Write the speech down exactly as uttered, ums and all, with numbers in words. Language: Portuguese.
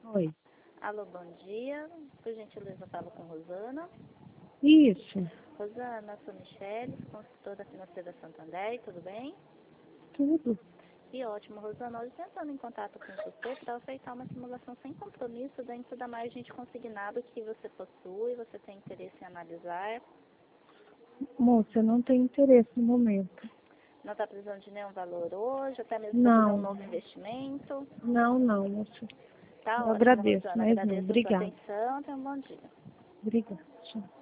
Oi. Alô, bom dia. Por gentileza, eu falo com Rosana. Isso. Rosana, sou Michele, consultora financeira Santander, tudo bem? Tudo. Que ótimo, Rosana. Hoje entrando em contato com você para aceitar uma simulação sem compromisso dentro da margem de consignado que você possui, você tem interesse em analisar. Moça, eu não tenho interesse no momento. Não está precisando de nenhum valor hoje, até mesmo para fazer um Não. novo investimento. Não, não, moça. Tá Eu ótimo, agradeço, Rosana. mas não. Agradeço a sua Obrigada. atenção. Tenha um bom dia. Obrigada. Tchau.